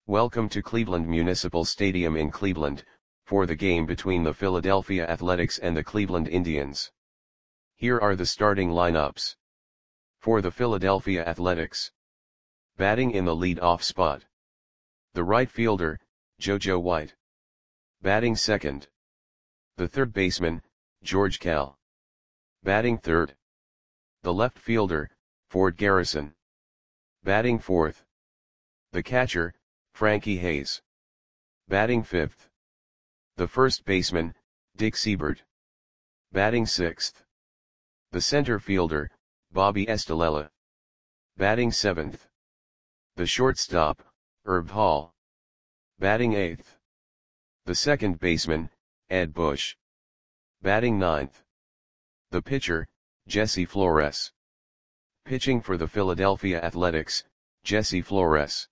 Welcome to Cleveland Municipal Stadium in Cleveland, for the game between the Philadelphia Athletics and the Cleveland Indians. Here are the starting lineups. For the Philadelphia Athletics. Batting in the lead-off spot. The right fielder, JoJo White. Batting second. The third baseman, George Kell. Batting third. The left fielder, Ford Garrison. Batting fourth. The catcher, Frankie Hayes. Batting fifth. The first baseman, Dick Seibert. Batting sixth. The center fielder, Bobby Estalella. Batting seventh. The shortstop, Herb Hall. Batting eighth. The second baseman, Ed Bush. Batting ninth. The pitcher, Jesse Flores. Pitching for the Philadelphia Athletics, Jesse Flores.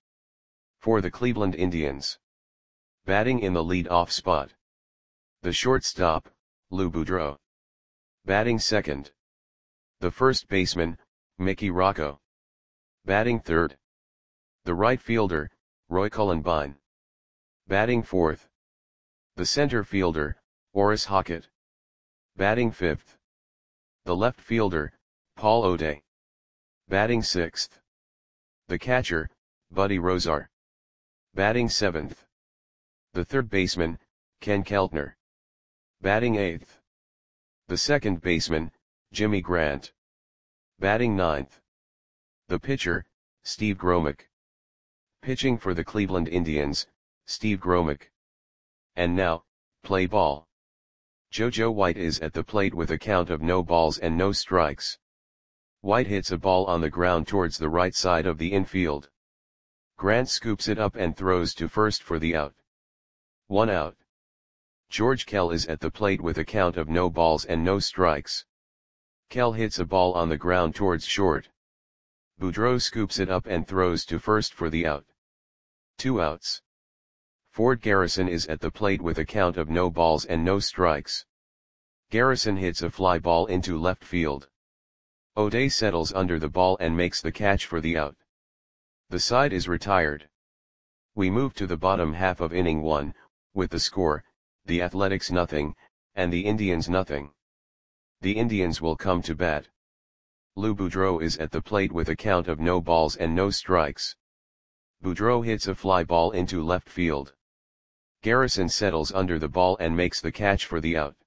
For the Cleveland Indians. Batting in the lead-off spot. The shortstop, Lou Boudreau. Batting second. The first baseman, Mickey Rocco. Batting third. The right fielder, Roy Cullenbine. Batting fourth. The center fielder, Orris Hockett. Batting fifth. The left fielder, Paul O'Day. Batting sixth. The catcher, Buddy Rozar. Batting seventh. The third baseman, Ken Keltner. Batting eighth. The second baseman, Jimmy Grant. Batting ninth. The pitcher, Steve Gromick. Pitching for the Cleveland Indians, Steve Gromick. And now, play ball. JoJo White is at the plate with a count of no balls and no strikes. White hits a ball on the ground towards the right side of the infield. Grant scoops it up and throws to first for the out. 1 out. George Kell is at the plate with a count of no balls and no strikes. Kell hits a ball on the ground towards short. Boudreau scoops it up and throws to first for the out. 2 outs. Ford Garrison is at the plate with a count of no balls and no strikes. Garrison hits a fly ball into left field. O'Day settles under the ball and makes the catch for the out. The side is retired. We move to the bottom half of inning 1, with the score, the Athletics nothing, and the Indians nothing. The Indians will come to bat. Lou Boudreau is at the plate with a count of no balls and no strikes. Boudreau hits a fly ball into left field. Garrison settles under the ball and makes the catch for the out.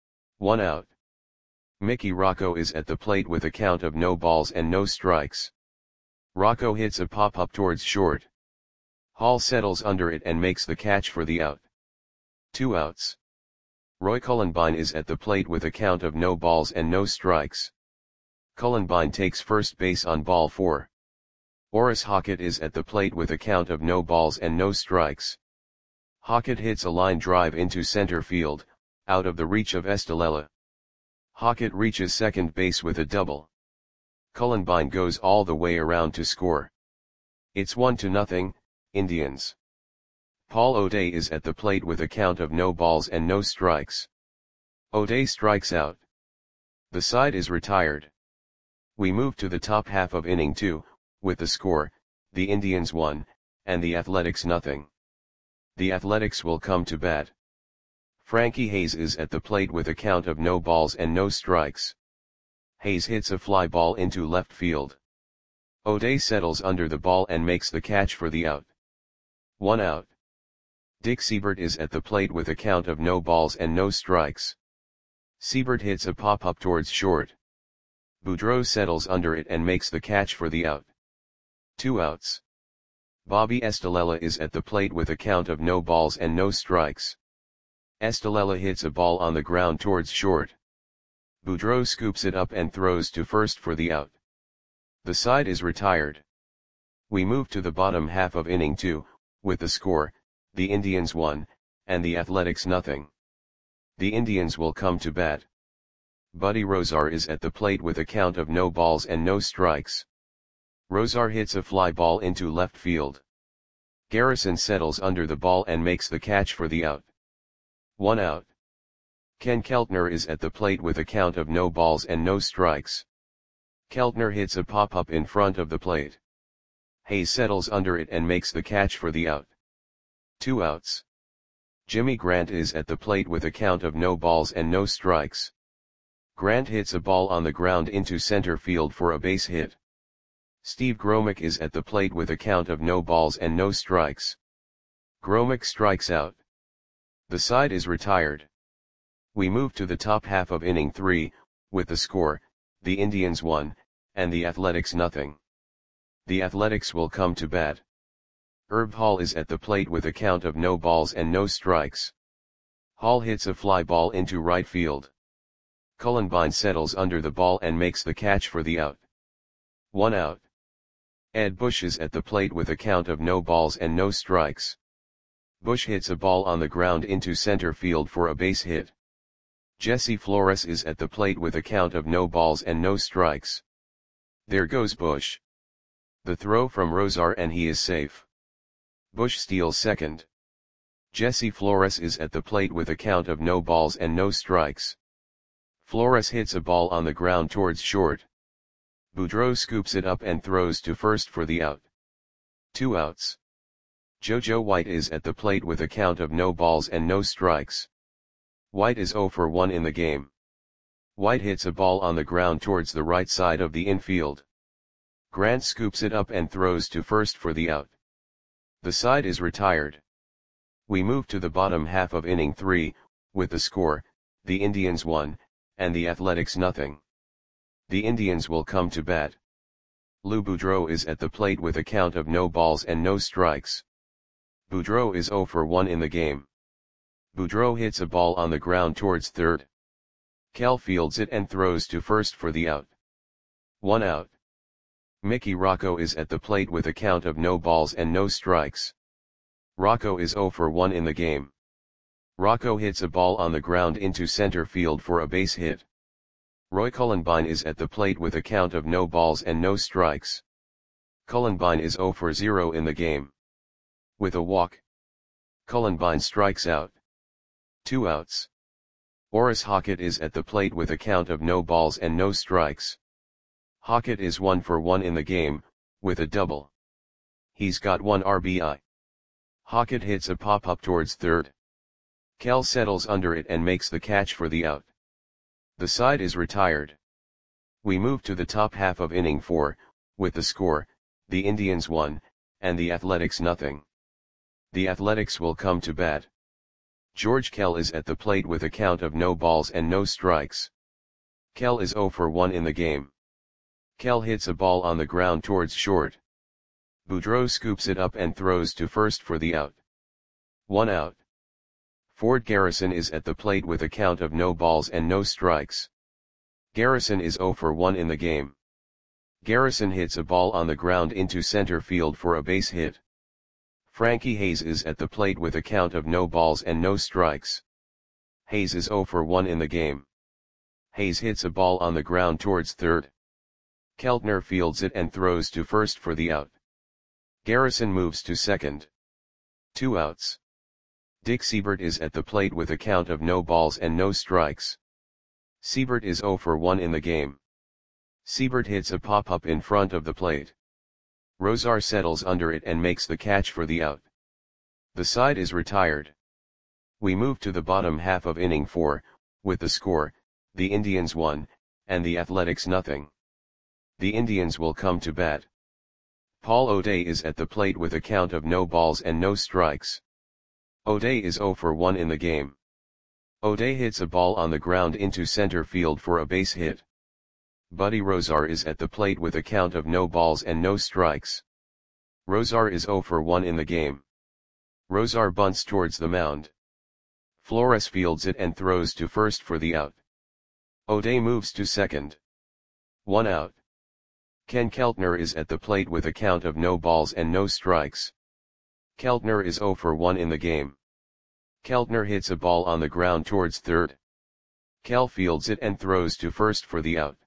1 out. Mickey Rocco is at the plate with a count of no balls and no strikes. Rocco hits a pop-up towards short. Hall settles under it and makes the catch for the out. 2 outs. Roy Cullenbine is at the plate with a count of no balls and no strikes. Cullenbine takes first base on ball 4. Orris Hockett is at the plate with a count of no balls and no strikes. Hockett hits a line drive into center field, out of the reach of Estalella. Hockett reaches second base with a double. Cullenbine goes all the way around to score. It's 1-0, Indians. Paul O'Day is at the plate with a count of no balls and no strikes. O'Day strikes out. The side is retired. We move to the top half of inning 2, with the score, the Indians 1, and the Athletics nothing. The Athletics will come to bat. Frankie Hayes is at the plate with a count of no balls and no strikes. Hayes hits a fly ball into left field. O'Day settles under the ball and makes the catch for the out. 1 out. Dick Seibert is at the plate with a count of no balls and no strikes. Seibert hits a pop-up towards short. Boudreau settles under it and makes the catch for the out. 2 outs. Bobby Estalella is at the plate with a count of no balls and no strikes. Estalella hits a ball on the ground towards short. Boudreau scoops it up and throws to first for the out. The side is retired. We move to the bottom half of inning 2, with the score, the Indians 1, and the Athletics nothing. The Indians will come to bat. Buddy Rozar is at the plate with a count of no balls and no strikes. Rozar hits a fly ball into left field. Garrison settles under the ball and makes the catch for the out. 1 out. Ken Keltner is at the plate with a count of no balls and no strikes. Keltner hits a pop-up in front of the plate. Hayes settles under it and makes the catch for the out. 2 outs. Jimmy Grant is at the plate with a count of no balls and no strikes. Grant hits a ball on the ground into center field for a base hit. Steve Gromick is at the plate with a count of no balls and no strikes. Gromick strikes out. The side is retired. We move to the top half of inning 3, with the score, the Indians 1, and the Athletics nothing. The Athletics will come to bat. Herb Hall is at the plate with a count of no balls and no strikes. Hall hits a fly ball into right field. Cullenbine settles under the ball and makes the catch for the out. 1 out. Ed Bush is at the plate with a count of no balls and no strikes. Bush hits a ball on the ground into center field for a base hit. Jesse Flores is at the plate with a count of no balls and no strikes. There goes Bush. The throw from Rosar and he is safe. Bush steals second. Jesse Flores is at the plate with a count of no balls and no strikes. Flores hits a ball on the ground towards short. Boudreau scoops it up and throws to first for the out. 2 outs. JoJo White is at the plate with a count of no balls and no strikes. White is 0 for 1 in the game. White hits a ball on the ground towards the right side of the infield. Grant scoops it up and throws to first for the out. The side is retired. We move to the bottom half of inning 3, with the score, the Indians 1, and the Athletics nothing. The Indians will come to bat. Lou Boudreau is at the plate with a count of no balls and no strikes. Boudreau is 0 for 1 in the game. Boudreau hits a ball on the ground towards third. Cal fields it and throws to first for the out. 1 out. Mickey Rocco is at the plate with a count of no balls and no strikes. Rocco is 0 for 1 in the game. Rocco hits a ball on the ground into center field for a base hit. Roy Cullenbine is at the plate with a count of no balls and no strikes. Cullenbine is 0 for 0 in the game. With a walk, Cullenbine strikes out. 2 outs. Orris Hockett is at the plate with a count of no balls and no strikes. Hockett is 1 for 1 in the game, with a double. He's got 1 RBI. Hockett hits a pop-up towards third. Cal settles under it and makes the catch for the out. The side is retired. We move to the top half of inning 4, with the score, the Indians 1, and the Athletics nothing. The Athletics will come to bat. George Kell is at the plate with a count of no balls and no strikes. Kell is 0 for 1 in the game. Kell hits a ball on the ground towards short. Boudreau scoops it up and throws to first for the out. 1 out. Ford Garrison is at the plate with a count of no balls and no strikes. Garrison is 0 for 1 in the game. Garrison hits a ball on the ground into center field for a base hit. Frankie Hayes is at the plate with a count of no balls and no strikes. Hayes is 0 for 1 in the game. Hayes hits a ball on the ground towards third. Keltner fields it and throws to first for the out. Garrison moves to second. 2 outs. Dick Siebert is at the plate with a count of no balls and no strikes. Siebert is 0 for 1 in the game. Siebert hits a pop-up in front of the plate. Rosar settles under it and makes the catch for the out. The side is retired. We move to the bottom half of inning 4, with the score, the Indians 1, and the Athletics nothing. The Indians will come to bat. Paul O'Day is at the plate with a count of no balls and no strikes. O'Day is 0 for 1 in the game. O'Day hits a ball on the ground into center field for a base hit. Buddy Rosar is at the plate with a count of no balls and no strikes. Rosar is 0 for 1 in the game. Rosar bunts towards the mound. Flores fields it and throws to first for the out. O'Day moves to second. 1 out. Ken Keltner is at the plate with a count of no balls and no strikes. Keltner is 0 for 1 in the game. Keltner hits a ball on the ground towards third. Kel fields it and throws to first for the out.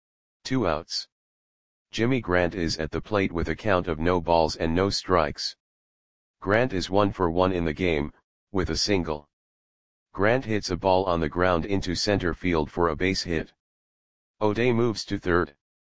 2 outs. Jimmy Grant is at the plate with a count of no balls and no strikes. Grant is 1 for 1 in the game, with a single. Grant hits a ball on the ground into center field for a base hit. O'Day moves to third.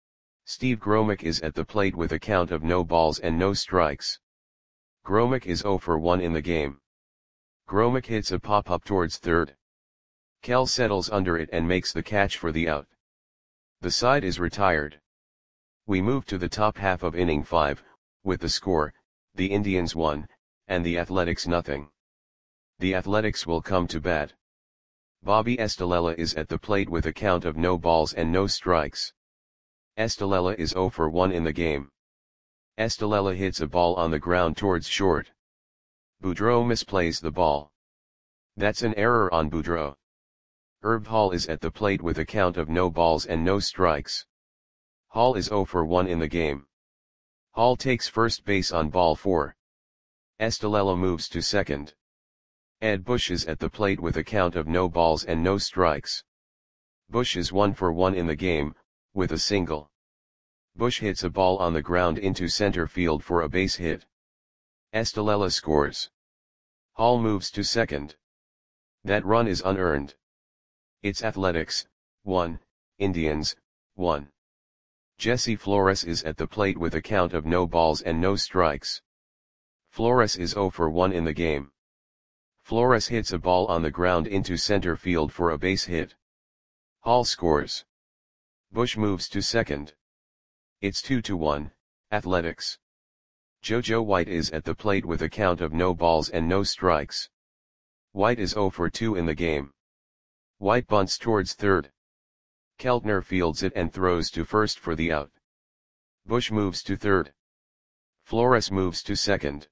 Steve Gromick is at the plate with a count of no balls and no strikes. Gromick is 0 for 1 in the game. Gromick hits a pop-up towards third. Kell settles under it and makes the catch for the out. The side is retired. We move to the top half of inning 5, with the score, the Indians 1, and the Athletics nothing. The Athletics will come to bat. Bobby Estalella is at the plate with a count of no balls and no strikes. Estalella is 0 for 1 in the game. Estalella hits a ball on the ground towards short. Boudreau misplays the ball. That's an error on Boudreau. Herb Hall is at the plate with a count of no balls and no strikes. Hall is 0 for 1 in the game. Hall takes first base on ball 4. Estalella moves to second. Ed Bush is at the plate with a count of no balls and no strikes. Bush is 1 for 1 in the game, with a single. Bush hits a ball on the ground into center field for a base hit. Estalella scores. Hall moves to second. That run is unearned. It's Athletics, 1, Indians, 1. Jesse Flores is at the plate with a count of no balls and no strikes. Flores is 0 for 1 in the game. Flores hits a ball on the ground into center field for a base hit. Hall scores. Bush moves to second. It's 2-1, Athletics. JoJo White is at the plate with a count of no balls and no strikes. White is 0 for 2 in the game. White bunts towards third. Keltner fields it and throws to first for the out. Bush moves to third. Flores moves to second.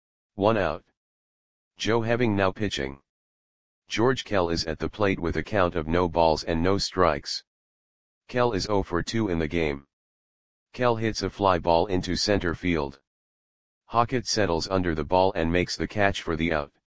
1 out. Joe Heving now pitching. George Kell is at the plate with a count of no balls and no strikes. Kell is 0 for 2 in the game. Kell hits a fly ball into center field. Hockett settles under the ball and makes the catch for the out.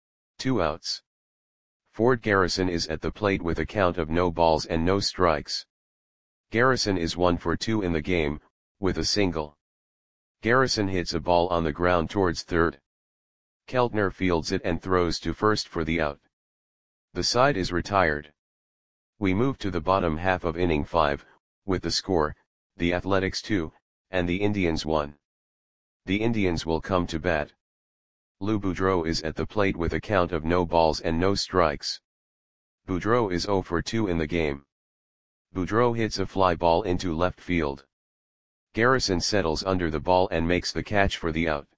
2 outs. Ford Garrison is at the plate with a count of no balls and no strikes. Garrison is 1 for 2 in the game, with a single. Garrison hits a ball on the ground towards third. Keltner fields it and throws to first for the out. The side is retired. We move to the bottom half of inning 5, with the score, the Athletics 2, and the Indians 1. The Indians will come to bat. Lou Boudreau is at the plate with a count of no balls and no strikes. Boudreau is 0 for 2 in the game. Boudreau hits a fly ball into left field. Garrison settles under the ball and makes the catch for the out.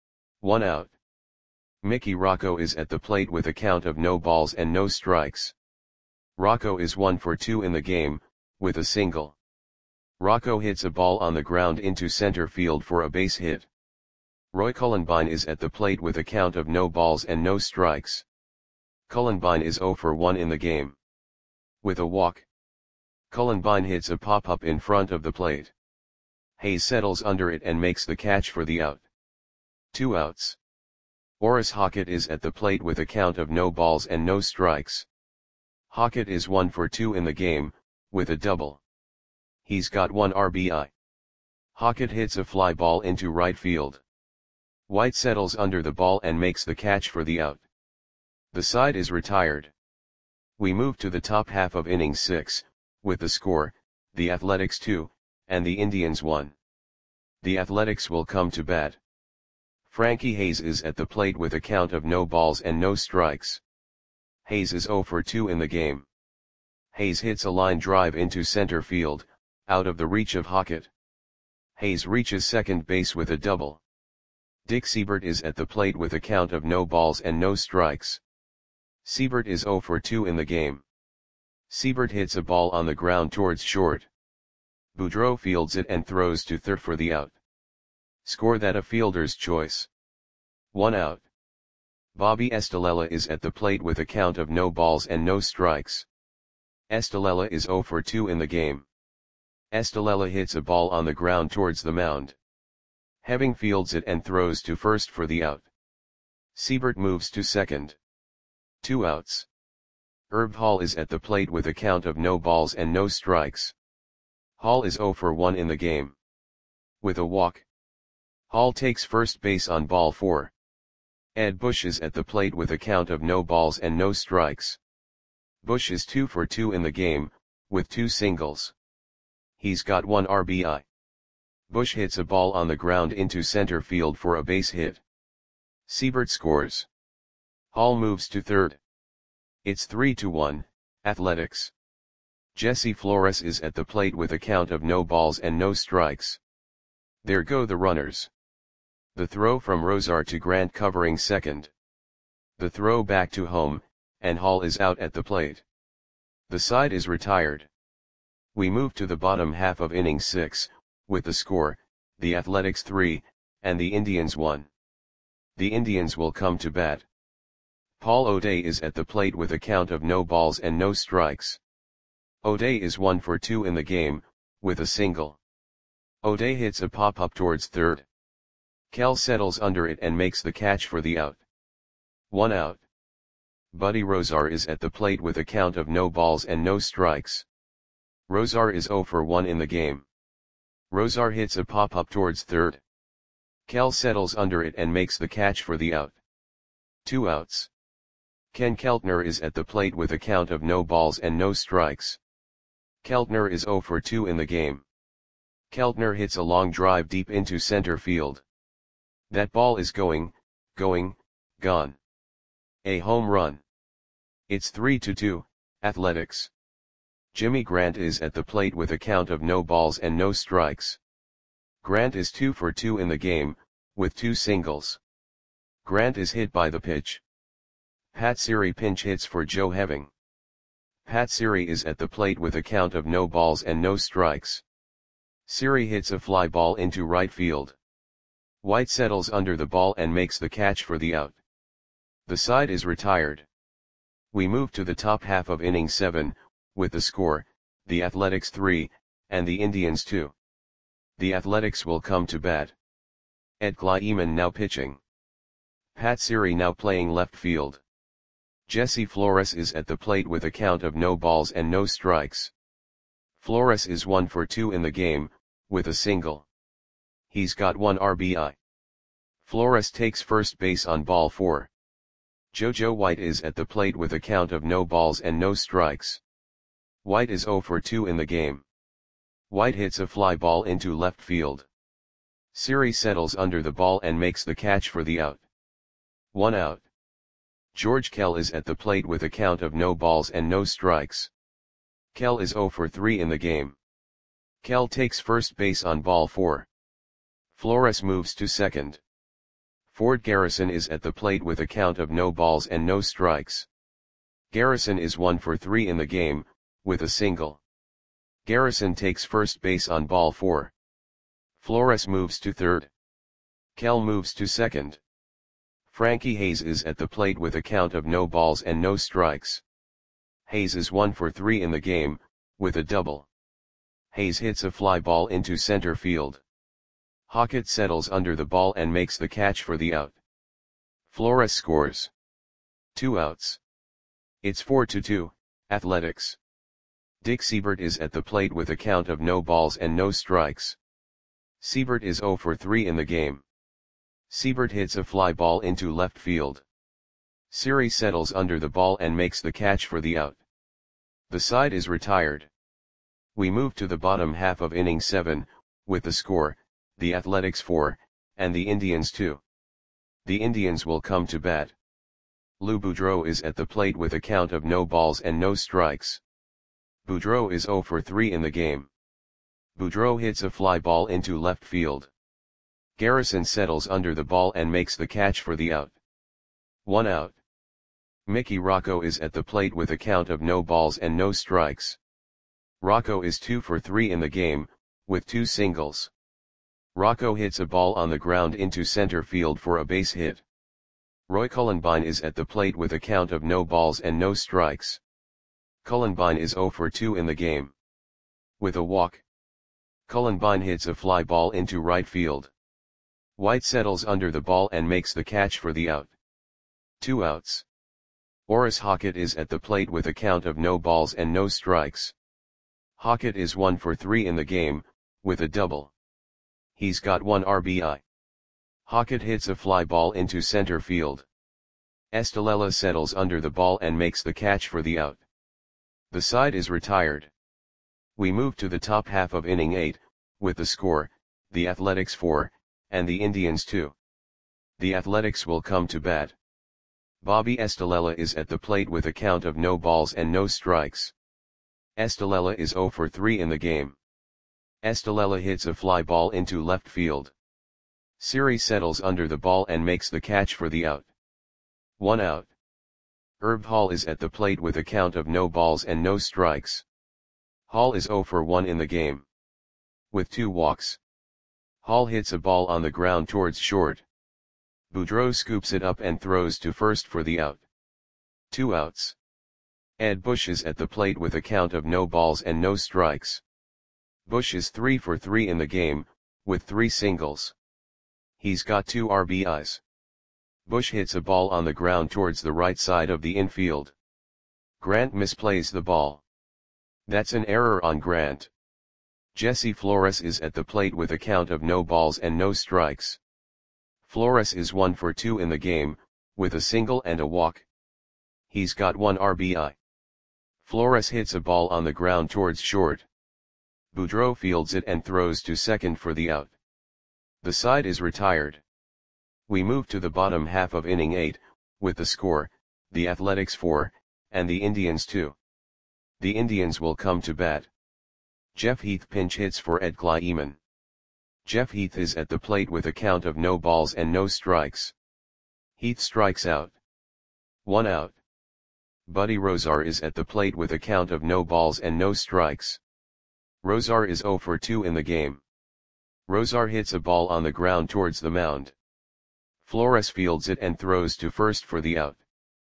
1 out. Mickey Rocco is at the plate with a count of no balls and no strikes. Rocco is 1 for 2 in the game, with a single. Rocco hits a ball on the ground into center field for a base hit. Roy Cullenbine is at the plate with a count of no balls and no strikes. Cullenbine is 0 for 1 in the game. With a walk. Cullenbine hits a pop-up in front of the plate. Hayes settles under it and makes the catch for the out. 2 outs. Orris Hockett is at the plate with a count of no balls and no strikes. Hockett is 1 for 2 in the game, with a double. He's got 1 RBI. Hockett hits a fly ball into right field. White settles under the ball and makes the catch for the out. The side is retired. We move to the top half of inning 6, with the score, the Athletics 2, and the Indians 1. The Athletics will come to bat. Frankie Hayes is at the plate with a count of no balls and no strikes. Hayes is 0 for 2 in the game. Hayes hits a line drive into center field, out of the reach of Hockett. Hayes reaches second base with a double. Dick Siebert is at the plate with a count of no balls and no strikes. Siebert is 0 for 2 in the game. Siebert hits a ball on the ground towards short. Boudreau fields it and throws to third for the out. Score that a fielder's choice. 1 out. Bobby Estalella is at the plate with a count of no balls and no strikes. Estalella is 0 for 2 in the game. Estalella hits a ball on the ground towards the mound. Heving fields it and throws to first for the out. Siebert moves to second. 2 outs. Herb Hall is at the plate with a count of no balls and no strikes. Hall is 0 for 1 in the game. With a walk. Hall takes first base on ball 4. Ed Bush is at the plate with a count of no balls and no strikes. Bush is 2 for 2 in the game, with 2 singles. He's got 1 RBI. Bush hits a ball on the ground into center field for a base hit. Siebert scores. Hall moves to third. It's 3-1, Athletics. Jesse Flores is at the plate with a count of no balls and no strikes. There go the runners. The throw from Rosar to Grant covering second. The throw back to home, and Hall is out at the plate. The side is retired. We move to the bottom half of inning 6, with the score, the Athletics 3, and the Indians 1. The Indians will come to bat. Paul O'Day is at the plate with a count of no balls and no strikes. O'Day is 1 for 2 in the game, with a single. O'Day hits a pop-up towards third. Kell settles under it and makes the catch for the out. 1 out. Buddy Rosar is at the plate with a count of no balls and no strikes. Rosar is 0 for 1 in the game. Rosar hits a pop-up towards third. Kell settles under it and makes the catch for the out. 2 outs. Ken Keltner is at the plate with a count of no balls and no strikes. Keltner is 0 for 2 in the game. Keltner hits a long drive deep into center field. That ball is gone. A home run. It's 3-2, Athletics. Jimmy Grant is at the plate with a count of no balls and no strikes. Grant is 2 for 2 in the game, with 2 singles. Grant is hit by the pitch. Pat Siri pinch hits for Joe Heving. Pat Siri is at the plate with a count of no balls and no strikes. Siri hits a fly ball into right field. White settles under the ball and makes the catch for the out. The side is retired. We move to the top half of inning 7, with the score, the Athletics 3, and the Indians 2. The Athletics will come to bat. Ed Kleiman now pitching. Pat Siri now playing left field. Jesse Flores is at the plate with a count of no balls and no strikes. Flores is 1 for 2 in the game, with a single. He's got 1 RBI. Flores takes first base on ball 4. JoJo White is at the plate with a count of no balls and no strikes. White is 0 for 2 in the game. White hits a fly ball into left field. Siri settles under the ball and makes the catch for the out. 1 out. George Kell is at the plate with a count of no balls and no strikes. Kell is 0 for 3 in the game. Kell takes first base on ball 4. Flores moves to second. Ford Garrison is at the plate with a count of no balls and no strikes. Garrison is 1 for 3 in the game, with a single. Garrison takes first base on ball 4. Flores moves to third. Kell moves to second. Frankie Hayes is at the plate with a count of no balls and no strikes. Hayes is 1 for 3 in the game, with a double. Hayes hits a fly ball into center field. Hockett settles under the ball and makes the catch for the out. Flores scores. 2 outs. It's 4-2, Athletics. Dick Siebert is at the plate with a count of no balls and no strikes. Siebert is 0 for 3 in the game. Siebert hits a fly ball into left field. Siri settles under the ball and makes the catch for the out. The side is retired. We move to the bottom half of inning 7, with the score, the Athletics 4, and the Indians 2. The Indians will come to bat. Lou Boudreau is at the plate with a count of no balls and no strikes. Boudreau is 0 for 3 in the game. Boudreau hits a fly ball into left field. Garrison settles under the ball and makes the catch for the out. 1 out. Mickey Rocco is at the plate with a count of no balls and no strikes. Rocco is 2 for 3 in the game, with 2 singles. Rocco hits a ball on the ground into center field for a base hit. Roy Cullenbine is at the plate with a count of no balls and no strikes. Cullenbine is 0 for 2 in the game. With a walk. Cullenbine hits a fly ball into right field. White settles under the ball and makes the catch for the out. 2 outs. Orris Hockett is at the plate with a count of no balls and no strikes. Hockett is 1 for 3 in the game, with a double. He's got 1 RBI. Hockett hits a fly ball into center field. Estalella settles under the ball and makes the catch for the out. The side is retired. We move to the top half of inning 8, with the score, the Athletics 4, and the Indians 2. The Athletics will come to bat. Bobby Estalella is at the plate with a count of no balls and no strikes. Estalella is 0 for 3 in the game. Estalella hits a fly ball into left field. Siri settles under the ball and makes the catch for the out. 1 out. Herb Hall is at the plate with a count of no balls and no strikes. Hall is 0 for 1 in the game. With 2 walks. Hall hits a ball on the ground towards short. Boudreau scoops it up and throws to first for the out. 2 outs. Ed Bush is at the plate with a count of no balls and no strikes. Bush is 3 for 3 in the game, with 3 singles. He's got 2 RBIs. Bush hits a ball on the ground towards the right side of the infield. Grant misplays the ball. That's an error on Grant. Jesse Flores is at the plate with a count of no balls and no strikes. Flores is 1 for 2 in the game, with a single and a walk. He's got 1 RBI. Flores hits a ball on the ground towards short. Boudreau fields it and throws to second for the out. The side is retired. We move to the bottom half of inning 8, with the score, the Athletics 4, and the Indians 2. The Indians will come to bat. Jeff Heath pinch hits for Ed Kleiman. Jeff Heath is at the plate with a count of no balls and no strikes. Heath strikes out. 1 out. Buddy Rozar is at the plate with a count of no balls and no strikes. Rozar is 0 for 2 in the game. Rozar hits a ball on the ground towards the mound. Flores fields it and throws to first for the out.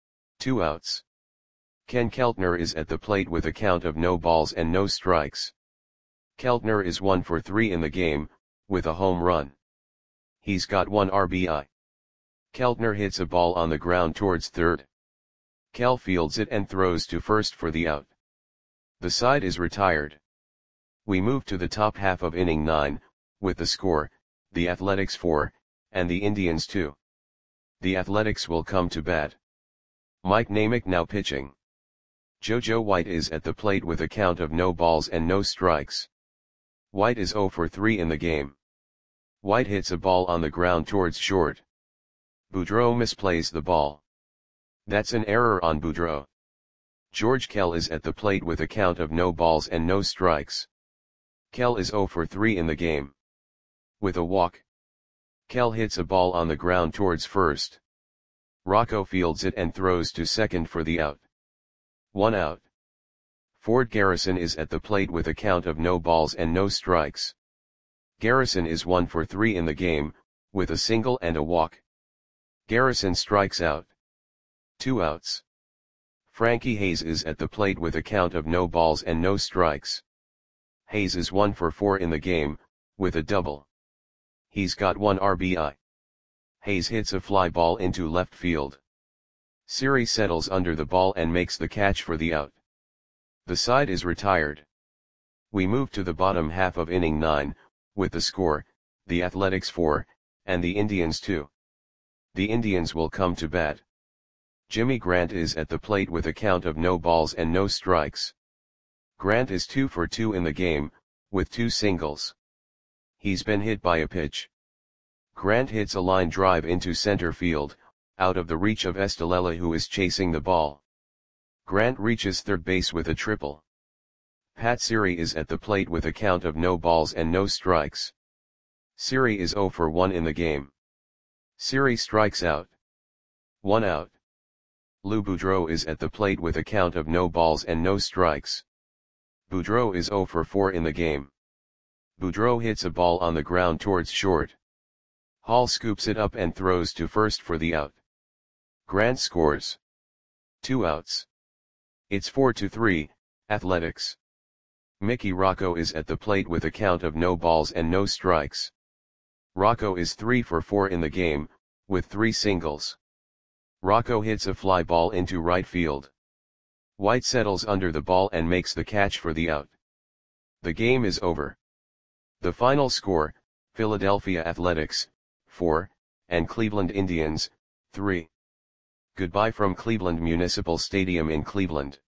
2 outs. Ken Keltner is at the plate with a count of no balls and no strikes. Keltner is 1 for 3 in the game, with a home run. He's got 1 RBI. Keltner hits a ball on the ground towards third. Kel fields it and throws to first for the out. The side is retired. We move to the top half of inning 9, with the score, the Athletics 4, and the Indians 2. The Athletics will come to bat. Mike Namick now pitching. JoJo White is at the plate with a count of no balls and no strikes. White is 0 for 3 in the game. White hits a ball on the ground towards short. Boudreau misplays the ball. That's an error on Boudreau. George Kell is at the plate with a count of no balls and no strikes. Kell is 0 for 3 in the game. With a walk. Kell hits a ball on the ground towards first. Rocco fields it and throws to second for the out. 1 out. Ford Garrison is at the plate with a count of no balls and no strikes. Garrison is 1 for 3 in the game, with a single and a walk. Garrison strikes out. 2 outs. Frankie Hayes is at the plate with a count of no balls and no strikes. Hayes is 1 for 4 in the game, with a double. He's got 1 RBI. Hayes hits a fly ball into left field. Siri settles under the ball and makes the catch for the out. The side is retired. We move to the bottom half of inning 9, with the score, the Athletics 4, and the Indians 2. The Indians will come to bat. Jimmy Grant is at the plate with a count of no balls and no strikes. Grant is 2 for 2 in the game, with 2 singles. He's been hit by a pitch. Grant hits a line drive into center field, out of the reach of Estalella, who is chasing the ball. Grant reaches third base with a triple. Pat Siri is at the plate with a count of no balls and no strikes. Siri is 0 for 1 in the game. Siri strikes out. 1 out. Lou Boudreau is at the plate with a count of no balls and no strikes. Boudreau is 0 for 4 in the game. Boudreau hits a ball on the ground towards short. Hall scoops it up and throws to first for the out. Grant scores. 2 outs. It's 4-3, Athletics. Mickey Rocco is at the plate with a count of no balls and no strikes. Rocco is 3 for 4 in the game, with 3 singles. Rocco hits a fly ball into right field. White settles under the ball and makes the catch for the out. The game is over. The final score, Philadelphia Athletics, 4, and Cleveland Indians, 3. Goodbye from Cleveland Municipal Stadium in Cleveland.